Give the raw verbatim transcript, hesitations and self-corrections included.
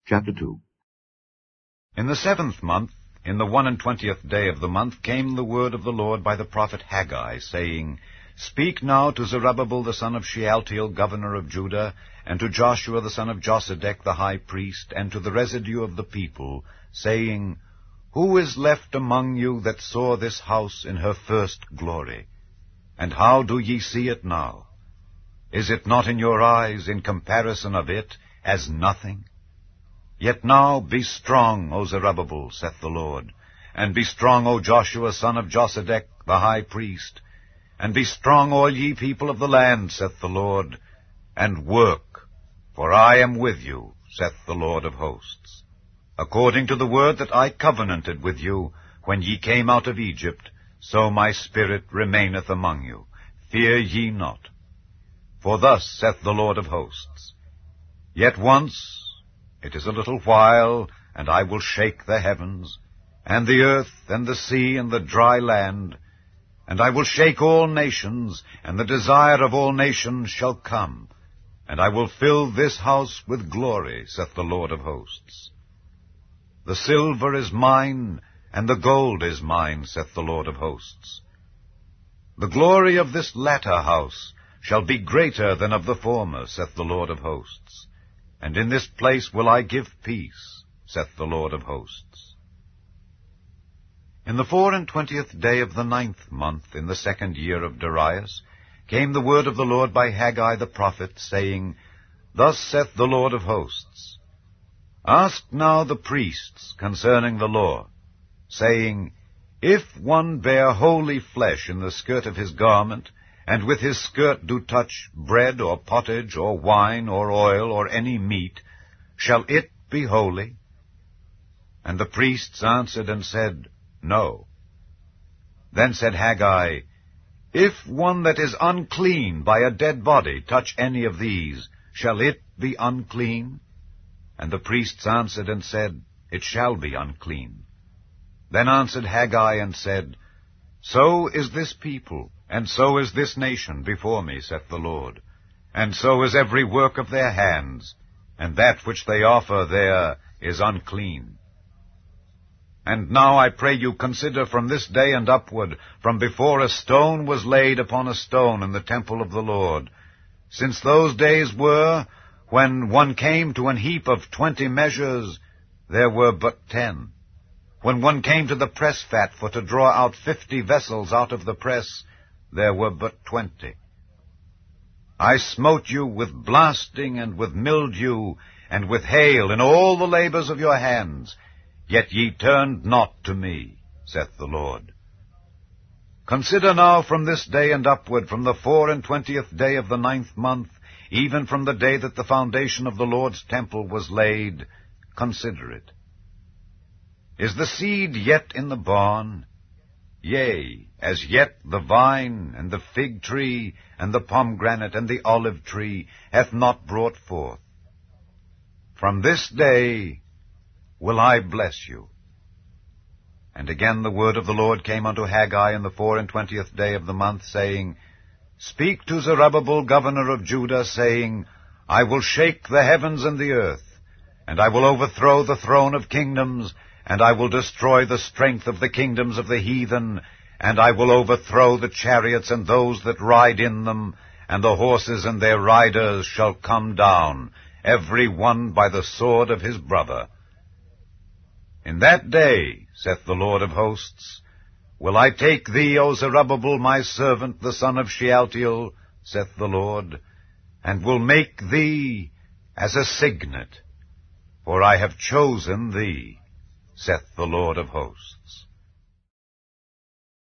Chapter two. In the seventh month, in the one and twentieth day of the month, came the word of the Lord by the prophet Haggai, saying, Speak now to Zerubbabel the son of Shealtiel, governor of Judah, and to Joshua the son of Josedech the high priest, and to the residue of the people, saying, Who is left among you that saw this house in her first glory? And how do ye see it now? Is it not in your eyes, in comparison of it, as nothing? Yet now be strong, O Zerubbabel, saith the Lord, and be strong, O Joshua son of Josedech the high priest, and be strong, all ye people of the land, saith the Lord, and work, for I am with you, saith the Lord of hosts. According to the word that I covenanted with you when ye came out of Egypt, so my spirit remaineth among you. Fear ye not. For thus saith the Lord of hosts, Yet once, it is a little while, and I will shake the heavens, and the earth, and the sea, and the dry land, and I will shake all nations, and the desire of all nations shall come, and I will fill this house with glory, saith the Lord of hosts. The silver is mine, and the gold is mine, saith the Lord of hosts. The glory of this latter house shall be greater than of the former, saith the Lord of hosts. And in this place will I give peace, saith the Lord of hosts. In the four and twentieth day of the ninth month, in the second year of Darius, came the word of the Lord by Haggai the prophet, saying, Thus saith the Lord of hosts, Ask now the priests concerning the law, saying, If one bear holy flesh in the skirt of his garment, and with his skirt do touch bread or pottage or wine or oil or any meat, shall it be holy? And the priests answered and said, No. Then said Haggai, If one that is unclean by a dead body touch any of these, shall it be unclean? And the priests answered and said, It shall be unclean. Then answered Haggai and said, So is this people, and so is this nation before me, saith the Lord. And so is every work of their hands, and that which they offer there is unclean. And now I pray you consider from this day and upward, from before a stone was laid upon a stone in the temple of the Lord, since those days were, when one came to an heap of twenty measures, there were but ten. When one came to the press fat for to draw out fifty vessels out of the press, there were but twenty. I smote you with blasting and with mildew and with hail in all the labors of your hands, yet ye turned not to me, saith the Lord. Consider now from this day and upward, from the four and twentieth day of the ninth month, even from the day that the foundation of the Lord's temple was laid, consider it. Is the seed yet in the barn? Yea, as yet the vine, and the fig tree, and the pomegranate, and the olive tree hath not brought forth. From this day will I bless you. And again the word of the Lord came unto Haggai in the four and twentieth day of the month, saying, Speak to Zerubbabel governor of Judah, saying, I will shake the heavens and the earth, and I will overthrow the throne of kingdoms, and I will destroy the strength of the kingdoms of the heathen, and I will overthrow the chariots and those that ride in them, and the horses and their riders shall come down, every one by the sword of his brother. In that day, saith the Lord of hosts, will I take thee, O Zerubbabel, my servant, the son of Shealtiel, saith the Lord, and will make thee as a signet, for I have chosen thee, saith the Lord of hosts.